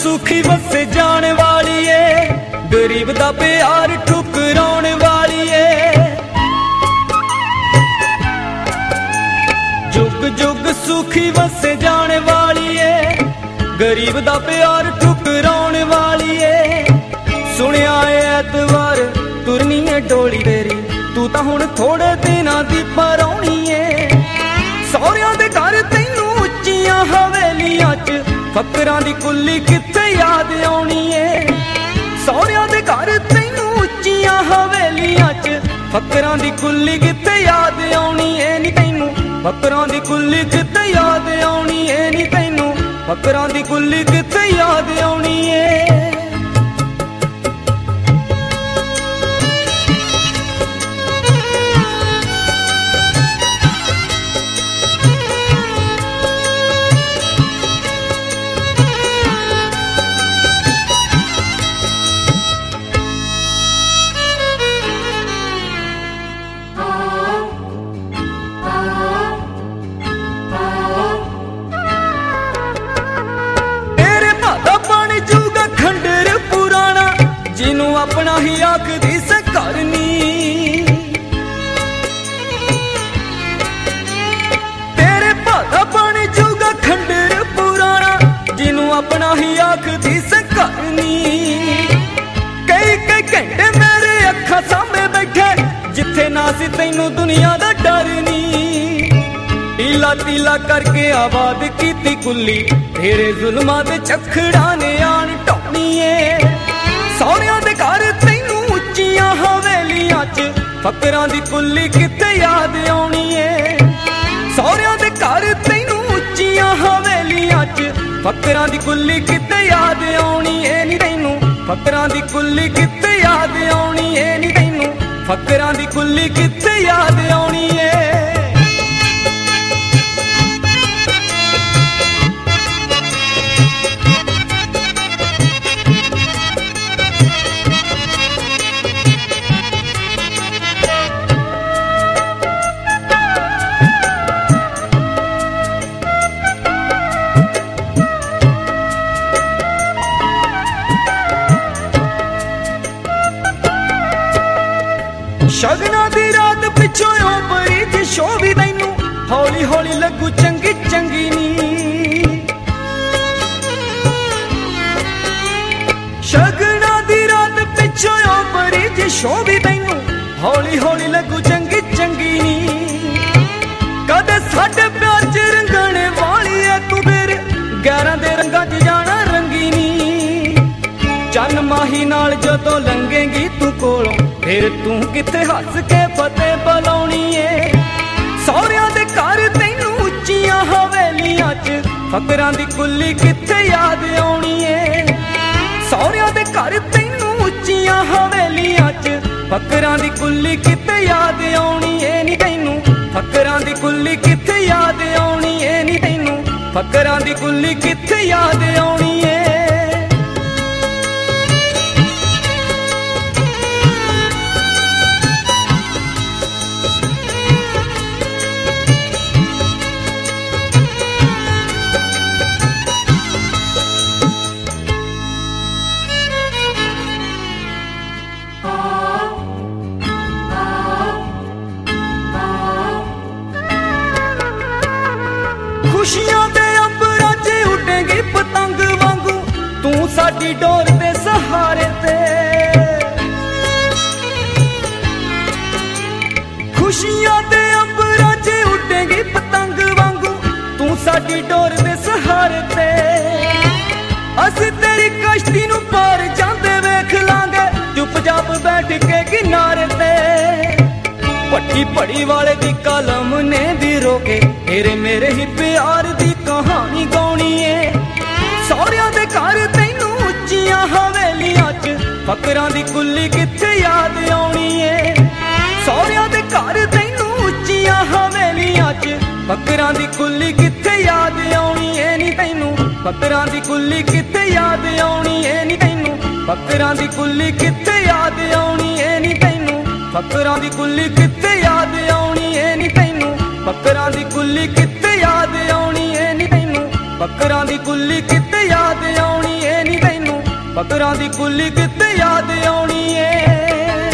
सुखी वसे जाने वाली है, गरीब दा प्यार ठुकराने वाली है। जुग जुग सुखी वसे जाने वाली है, गरीब दा प्यार ठुकराने वाली है। सुनिया ऐतवार तुरनी है डोली तेरी, तू तां हुण थोड़े दिनां दी परौणी है। सौरियां दे घर तैनूं उच्चियां हवेलियां च फकरां दी कुल्ली कित्थे याद आउणी है। सौरियां दे घर तैनूं उच्चियां हवेलियां च फकरां दी कुल्ली कित्थे याद आउणी है नी तैनूं। फकरां दी कुल्ली कित्थे याद आउणी है नी तैनूं। फकरां दी कुल्ली कित्थे याद आउणी है। अपना ही आखदी से करनी, तेरे भादा पानी जूगा खंडर पुराना, जिनू अपना ही आखदी से करनी। कई कई घंटे मेरे अखा सामने बैठे, जिथे ना सी तैनू दुनिया दा डर नी। टीला टीला करके आबाद कीती कुल्ली, तेरे जुल्मां दे चखड़ा ने आन ढोनी है। सौरियां दे घर तैनूं उच्चियां हवेलियां च फकरां दी कुल्ली कित्थे याद आउणी है। सौरियां दे घर तैनूं उच्चियां हवेलियां च फकरां दी कुल्ली कित्थे याद आउणी है नी तैनूं। फकरां दी कुल्ली कित्थे याद आउणी है नी तैनूं। फकरां दी कुल्ली कित्थे याद आउणी है। शगना दी रात पिछों ओपरी च शो भी तैनूं हौली हौली लगू चंगी चंगी नी। शगना दी रात पिछों ओपरी च शो भी तैनूं हौली हौली लगू चंगी चंगी नी। कदे साडे प्यार च रंगणे वाली है तू, फिर गैरां दे रंगां च जाना रंगी नी। चन माही नाल जदों लंघेगी तू कोलों, फिर तू किथे हस के फतेह बुलाउणी है। सौरियां दे घर तैनूं उच्चियां हवेलियां च फकरां दी कुल्ली किथे याद आउणी है। सौरियां दे घर तैनूं उच्चियां हवेलियां च फकरां दी कुल्ली किथे याद आउणी है नी तैनूं। फकरां दी कुल्ली किथे याद आउणी है नी तैनूं। फकरां दी कुल्ली किथे याद आउणी है। खुशियां दे अंबरां च उडेगी पतंग वांगू, तू साडी डोर दे सहारे ते। खुशियां दे अंबरां च उडेगी पतंग वांगू, तू साडी डोर दे सहारे ते। असीं तेरी कश्ती नूं पार जांदे वेख लांगे, चुपचाप बैठ के किनारे ते। पट्टी पड़ी वाले दी कलम ने भी रोके, तेरे मेरे ही प्यार दी कहानी गाउणी है। सौरियां दे घर तैनूं उच्चियां हवेलियां च फकरां दी कुल्ली किथे याद आउणी है। सौरियां दे घर तैनूं उच्चियां हवेलियां च फकरां दी कुल्ली किथे याद आउणी है नी तैनूं। फकरां दी कुल्ली किथे याद आउणी है नी तैनूं। फकरां दी कुल्ली किथे याद आउणी है नी तैनूं। फकरां दी कुल्ली किथे याद आउणी है नी तैनूं। फकरां दी कुल्ली किथे याद आउणी है नी तैनूं। ਬੱਕਰਾਂ ਦੀ ਕੁੱਲੀ ਕਿਤੇ ਯਾਦ ਆਉਣੀ ਏ ਨੀ ਤੈਨੂੰ, ਬੱਕਰਾਂ ਦੀ ਕੁੱਲੀ ਕਿਤੇ ਯਾਦ ਆਉਣੀ ਏ।